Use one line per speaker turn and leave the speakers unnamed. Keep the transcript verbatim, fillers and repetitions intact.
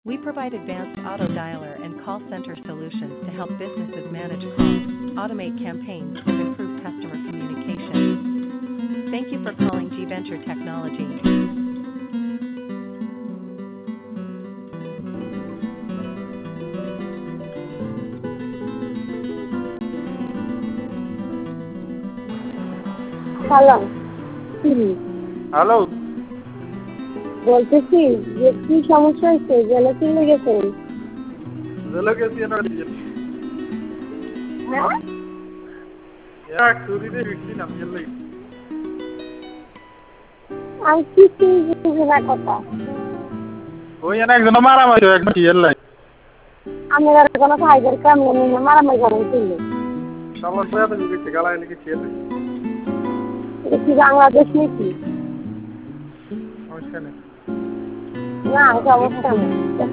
We provide advanced auto dialer and call center solutions to help businesses manage calls, automate campaigns, and improve customer communication. Thank you for calling G Venture Technology.
Hello হুম
hello
বলতেছি যে কি সমস্যা হয়েছে জেলে চলে গেছেন
জেলে গেছি না
হ্যাঁ
এক চুরিতে বিক্রি না জেলে
আমি কিছু বুঝি না কথা
ওই এনে একজন মারামারি হয়ে একজন জেলে
আমি আর কোনো ফাইবার কাম নেই মারামারি করেন ছিল
সবার সাথে তো বিক্রি গালায় নাকি জেলে
এটা কি বাংলাদেশ নাকি
সমস্যা নেই
না সমস্যা নেই